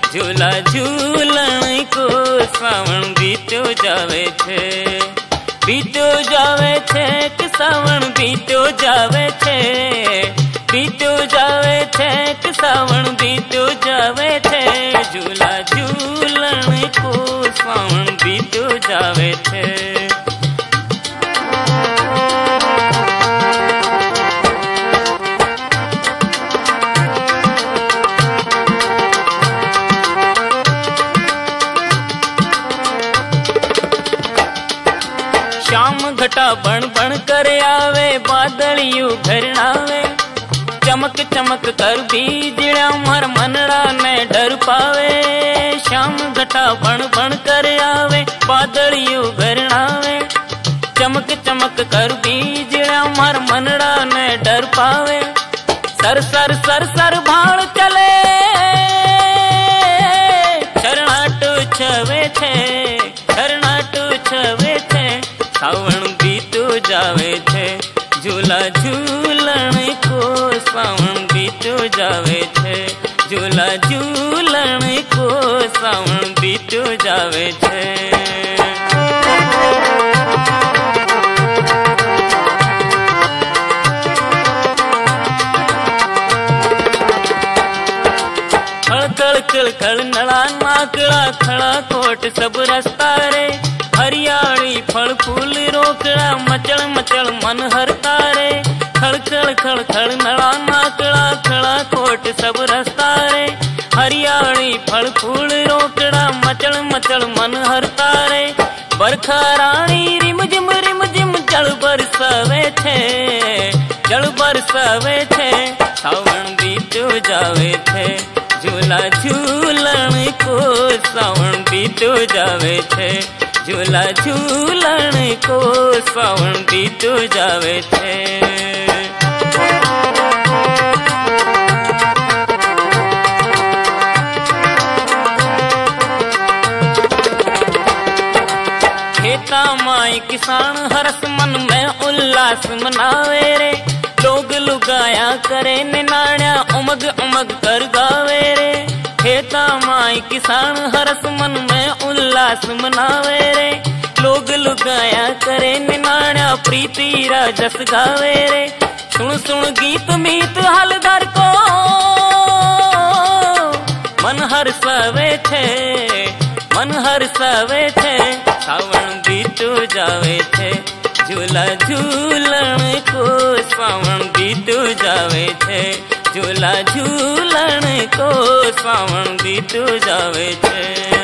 झूला झूलन को सावण बीतो जावे छे, बीतो जावे छे कि सावण बीतो जावे छे, बीतो जावे छे कि सावण बीतो जावे छे। झूला झूलन को सावण बीतो जावे छे। श्याम घटा बण बण कर आवे, बादलियों घरनावे, चमक चमक कर बीजड़ा मर मनड़ा ने डर पावे। श्याम घटा बण बण कर आवे, बादलियों घरनावे, चमक चमक कर बीजड़ा मर मनड़ा ने डर पावे। सर सर सर सर भाड़ चले, शरणाटो छवे छे, शरणाटो छवे छे। सावण बीतो जावे छे, झूला झूलन को सावण बीतो जावे छे, झूला झूलन को सावण बीतो जावे छे। खड़ खड़ खड़ नला नाकड़ा खड़ा कोट सब रस्ता रे, हरियाली फल फूल रोकड़ा मचल मचल मन हरता रे। खड़ खड़ खड़ खड़ नला नाकड़ा खड़ा कोट सब रस्ता रे, हरियाली फल फूल रोकड़ा मचल मचल मन हरता रे। बरखा रानी रिम जिम जल बरसावे छे, जल बरसावे छे। सावण बीतो जावे छे, झूला झूलन को सावण बीतो जावे छे, झूला झूलन को सावण बीतो जावे छे। खेता माई किसान हरस मन में उल्लास मनावे रे, लोग लुगाया करे निनाण्या उमग उमग कर गावे रे। खेता माई किसान हरस मन में उल्लास मनावे रे, लोग लुगाया करे निनाण्या प्रीति राजस गावे रे। सुन सुन गीत मीत हलधर को मन हरसावे छे, मन हरसावे छे। सावण बीतो जावे छे, झूला झूलन को सावण बीतो जावे छे, झूला झूलन को सावण बीतो जावे छे।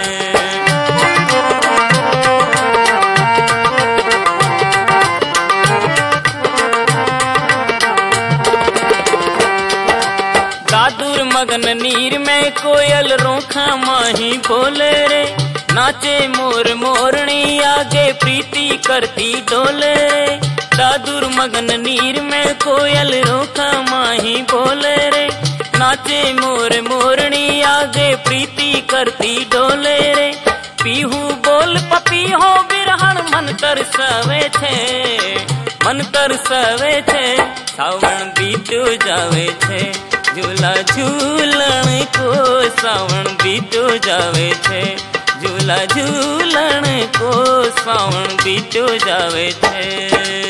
दादुर मगन नीर में कोयल रोखा माही बोले रे, नाचे मोर मोरनी आगे प्रीति करती डोले। दादुर मगन नीर में कोयल रोखा माही बोले रे, नाचे मोर मोरनी आगे प्रीति करती डोले रे। पीहू बोल पपी हो बिरहण मन तरसावे छे, मन तरसावे छे। सावण बीतो जावे छे, झूला झूलन को सावण बीतो जावे छे, झूला झूलन को सावण बीतो जावे छे।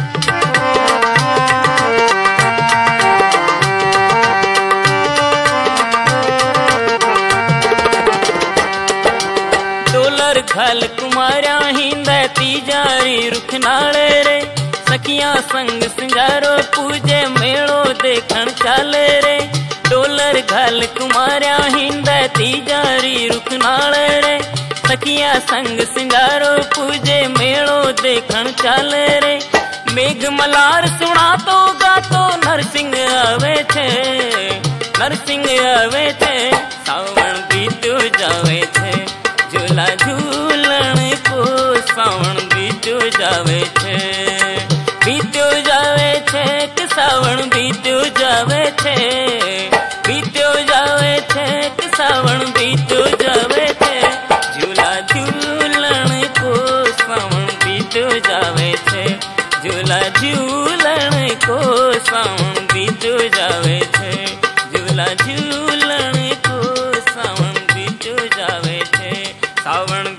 डोलर घल कुमारा हिंदा तीजारी रुख नाले रे, सखियां संग सिंगारो पूजे मेड़ो देखण चाले रे। डोलर घल कुमारा हिंदा तीजारी रुख नाले रे, सखियां संग सिंगारो पूजे मेड़ो देखण चाले रे। मेघ मलार सुना तो गातो नरसिंह आवे छे, नरसिंह आवे छे। सावण बीतो जावे छे, झूला झूलन को सावण बीतो जावे छे, बीतो जावे छे कि सावण बीतो जावे छे, बीतो जावे छे कि सावण बीतो जावे छे। झूला झूलन को सावण बीतो जावे छे, झूला झूलन को सावण बीतो जावे छे, झूला झूलन को सावण बीतो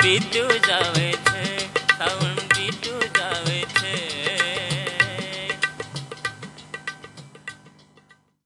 बीत्यो जावे।